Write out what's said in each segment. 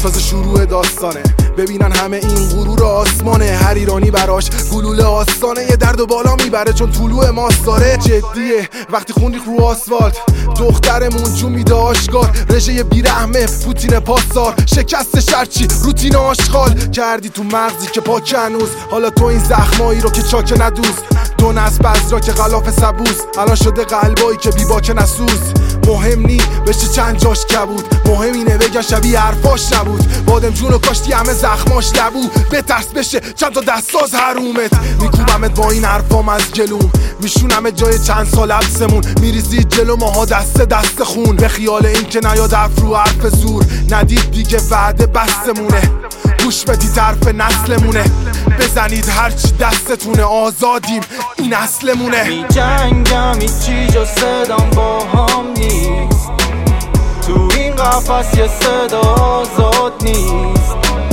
تازه شروع داستانه. ببینن همه این غرور آسمانه، هر ایرانی براش گلوله آستانه. یه درد و بالا میبره چون طلوع ماست داره. جدیه وقتی خون ریخت رو آسفالت، دخترمون جون میده آشکار. رژه بیرحمه پوتین پاسار، شکست شرچی روتین آشغال کردی تو مغزی که پاک هنوز. حالا تو این زخمایی رو که چاک ندوز، دو نصب بزرا که غلاف سبوز، الان شده قلبایی که بی باک نسوز. مهم نی بشه چند جاش کبود، مهم اینه بگن شبیه حرفاش نبود. بادم جونو کاشتی همه زخماش لبو، بترس بشه چند تا دستاز حرومت. میکوبمت با این حرفام از گلوم، میشونمت جای چند سال حبسمون. میریزی جلو ماها دست خون، به خیال این که نیاد حرف رو حرف زور. ندید دیگه وعده بستمونه، گوش بدید حرف نسلمونه. بزنید هرچی دستتونه، آزادیم این اصلمونه. می جنگم هیچی جز صدام با هم نیست، تو این قفص یه صدا آزاد نیست.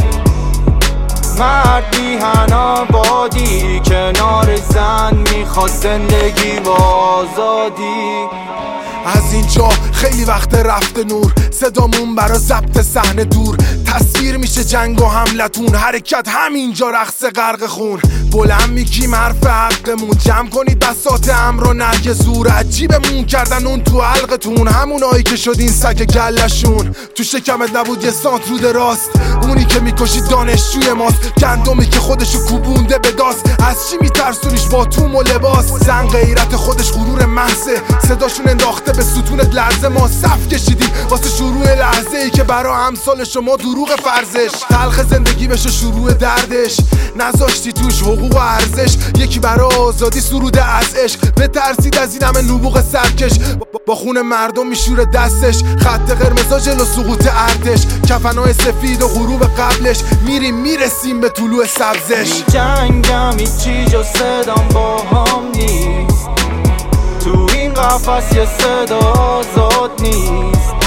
مردی هن بادی کنار زن میخواد زندگی با آزادی. از اینجا خیلی وقت رفته نور، صدامون برا ضبط صحنه دور. تصویر میشه جنگ و حملتون، حرکت همینجا رقص غرق خون. بلند میگیم حرف حقمون، جمع کنید بساط امر و نهی زور. عجیبمون کردن اون تو حلقتون، همونایی که شدین سگ گلشون. تو شکمت نبود یه سانت رو دراست، اونی که میکشید دانشجوی ماست. گندمی که خودشو کوبونده به داست، از چی میترسونیش با توم و لباس. زن غیرت خودش غرور محضه، صداشون انداخته به ستونت لرزه. ما صف کشیدیم واسه شروع لحظه ای که برا امثال شما دروغ فرزش. تلخ زندگی بشه شروع دردش، نذاشتی توش حقوق و ارزش. یکی برا آزادی سروده از عشق، بترسید از این همه نبوغ سرکش. با خون مردم میشوره دستش، خط قرمزا جلو سقوط ارتش. کفنای سفید و غروب قبلش، میریم میرسیم به طلوع سبزش. می جنگم هیچی جز صدام با هم نیست، تو این قفص یه صدا آزاد نیست.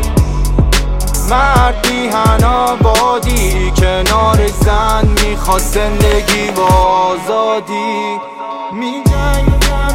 مردی هن بادی کنار زن میخواد زندگی با آزادی. می جنگم